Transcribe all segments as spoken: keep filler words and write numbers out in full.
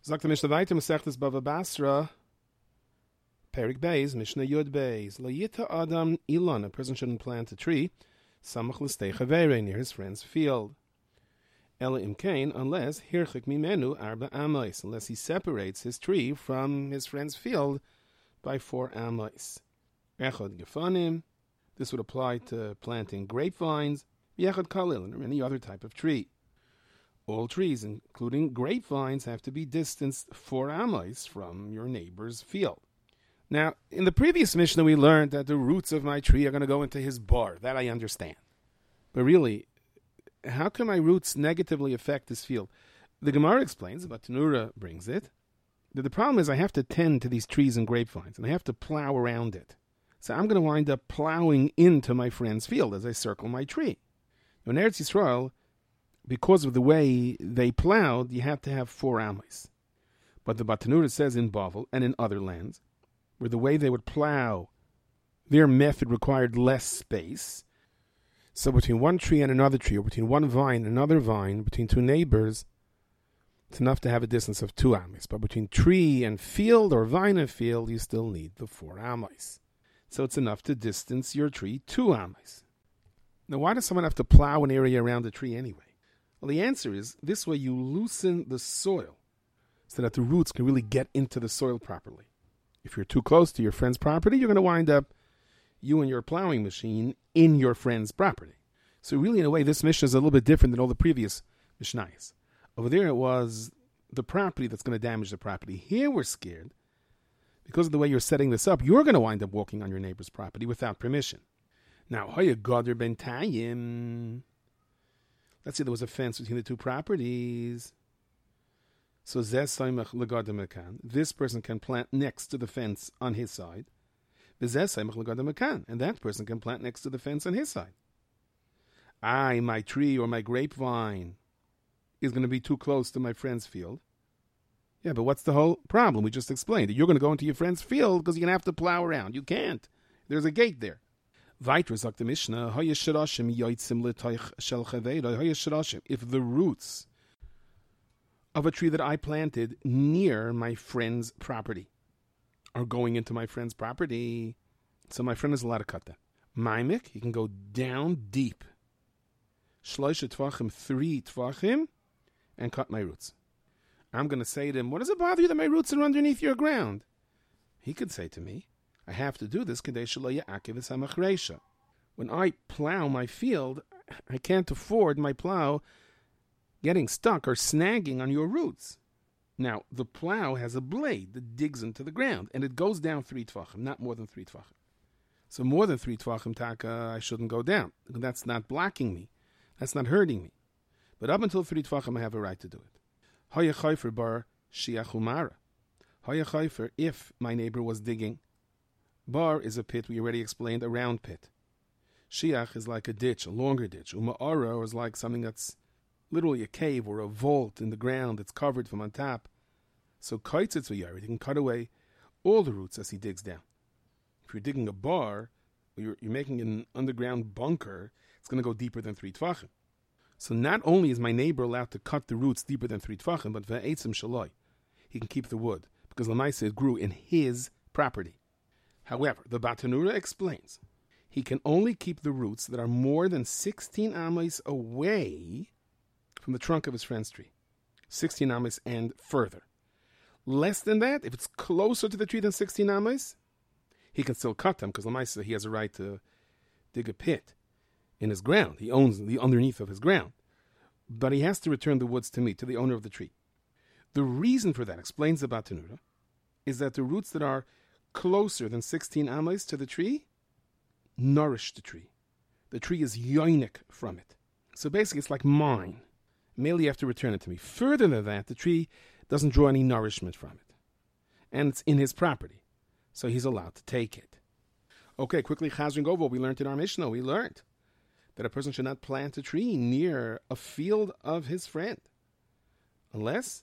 Sagt the Mishnah weiter, Masechtes Bava Basra, Perik Beis, Mishnah Yud Beis. Lo yita Adam Ilan, a person shouldn't plant a tree, Samach l'stei chavere, near his friend's field. Ela imkain, unless hirchik mimenu arba amos, unless he separates his tree from his friend's field by four amos. Echad gefanim, this would apply to planting grapevines, yechad kalil, or any other type of tree. All trees, including grapevines, have to be distanced four amos from your neighbor's field. Now, in the previous Mishnah, we learned that the roots of my tree are going to go into his bar. That I understand. But really, how can my roots negatively affect this field? The Gemara explains, but Tanura brings it, that the problem is I have to tend to these trees and grapevines, and I have to plow around it. So I'm going to wind up plowing into my friend's field as I circle my tree. Now, in Eretz Yisrael, because of the way they plowed, you have to have four amos. But the Batanura says in Bavel and in other lands, where the way they would plow, their method required less space. So between one tree and another tree, or between one vine and another vine, between two neighbors, it's enough to have a distance of two amos. But between tree and field, or vine and field, you still need the four amos. So it's enough to distance your tree two amos. Now, why does someone have to plow an area around the tree anyway? Well, the answer is, this way you loosen the soil so that the roots can really get into the soil properly. If you're too close to your friend's property, you're going to wind up, you and your plowing machine, in your friend's property. So really, in a way, this Mishnah is a little bit different than all the previous Mishnayos. Over there, it was the property that's going to damage the property. Here, we're scared, because of the way you're setting this up, you're going to wind up walking on your neighbor's property without permission. Now, Hoya Goder Ben Tayim. Let's say there was a fence between the two properties. So this person can plant next to the fence on his side. And that person can plant next to the fence on his side. I, my tree or my grapevine is going to be too close to my friend's field. Yeah, but what's the whole problem? We just explained that you're going to go into your friend's field because you're going to have to plow around. You can't. There's a gate there. Weiter sagt the Mishnah, if the roots of a tree that I planted near my friend's property are going into my friend's property, so my friend is allowed to cut that. Maimik, he can go down deep, shloisha tvachim, three tvachim, and cut my roots. I'm going to say to him, what does it bother you that my roots are underneath your ground? He could say to me, I have to do this. When I plow my field, I can't afford my plow getting stuck or snagging on your roots. Now, the plow has a blade that digs into the ground, and it goes down three tvachim, not more than three tvachim. So more than three tvachim, taka, I shouldn't go down. That's not blocking me. That's not hurting me. But up until three tvachim, I have a right to do it. Hoya chayfer bar shiachumara. Hoya chayfer, if my neighbor was digging. Bar is a pit, we already explained, a round pit. Shiach is like a ditch, a longer ditch. Uma'ara is like something that's literally a cave or a vault in the ground that's covered from on top. So kaitzitz v'yared, he can cut away all the roots as he digs down. If you're digging a bar, or you're, you're making an underground bunker, it's going to go deeper than three tvachim. So not only is my neighbor allowed to cut the roots deeper than three tvachim, but ve'etzim shaloi, he can keep the wood, because Lamaisa it grew in his property. However, the Batanura explains, he can only keep the roots that are more than sixteen amos away from the trunk of his friend's tree. sixteen amos and further. Less than that, if it's closer to the tree than sixteen amos, he can still cut them, because Lamaisa, he has a right to dig a pit in his ground. He owns the underneath of his ground. But he has to return the woods to me, to the owner of the tree. The reason for that, explains the Batanura, is that the roots that are closer than sixteen amos to the tree nourish the tree. The tree is yoinik from it. So basically it's like mine. Merely you have to return it to me. Further than that, the tree doesn't draw any nourishment from it. And it's in his property. So he's allowed to take it. Okay, quickly, chazring over what we learned in our Mishnah. We learned that a person should not plant a tree near a field of his friend unless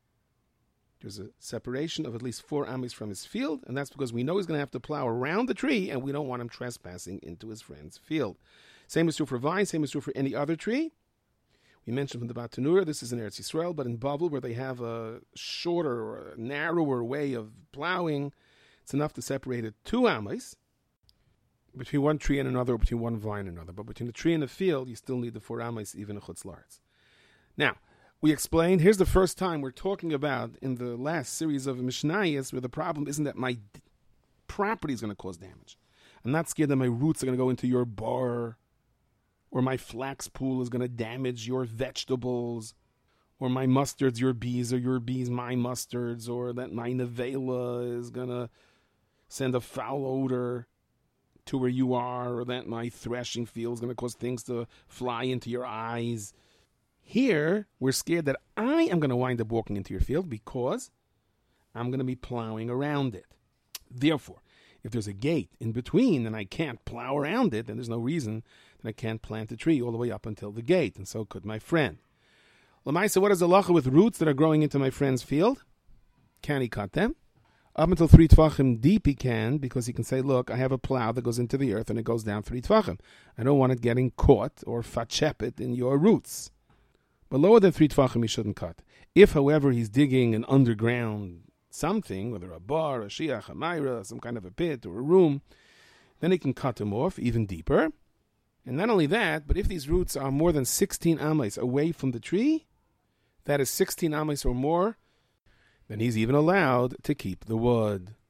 there's a separation of at least four amos from his field, and that's because we know he's going to have to plow around the tree, and we don't want him trespassing into his friend's field. Same is true for vine, same is true for any other tree. We mentioned from the Batanura, this is in Eretz Yisrael, but in Bavel, where they have a shorter or a narrower way of plowing, it's enough to separate it two amas between one tree and another, or between one vine and another. But between the tree and the field, you still need the four amas, even a chutz la'aretz. Now, we explained, here's the first time we're talking about in the last series of Mishnayos where the problem isn't that my d- property is going to cause damage. I'm not scared that my roots are going to go into your bar, or my flax pool is going to damage your vegetables, or my mustards, your bees, or your bees, my mustards, or that my nevela is going to send a foul odor to where you are, or that my threshing field is going to cause things to fly into your eyes. Here, we're scared that I am going to wind up walking into your field because I'm going to be plowing around it. Therefore, if there's a gate in between and I can't plow around it, then there's no reason that I can't plant a tree all the way up until the gate, and so could my friend. Lamaisa, what is the halacha with roots that are growing into my friend's field? Can he cut them? Up until three tvachim deep he can, because he can say, look, I have a plow that goes into the earth and it goes down three tvachim. I don't want it getting caught or fatshepet in your roots. But lower than three tvachim he shouldn't cut. If, however, he's digging an underground something, whether a bar, a shiach, a myra, some kind of a pit or a room, then he can cut them off even deeper. And not only that, but if these roots are more than sixteen amas away from the tree, that is sixteen amas or more, then he's even allowed to keep the wood.